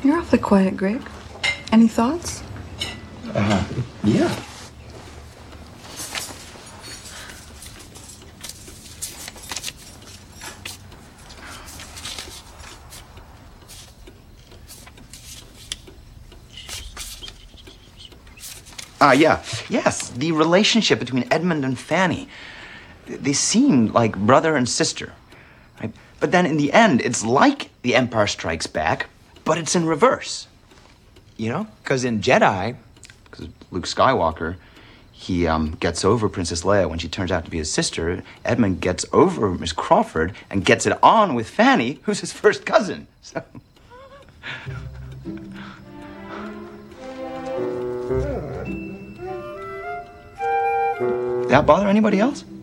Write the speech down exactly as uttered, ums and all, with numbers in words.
You're awfully quiet, Greg. Any thoughts? Uh, yeah. Ah, uh, yeah. Yes, the relationship between Edmund and Fanny. They seem like brother and sister. Right? But then in the end, it's like The Empire Strikes Back, but it's in reverse. You know? Because in Jedi, because Luke Skywalker, he um, gets over Princess Leia when she turns out to be his sister. Edmund gets over Miss Crawford and gets it on with Fanny, who's his first cousin. So... That bother anybody else?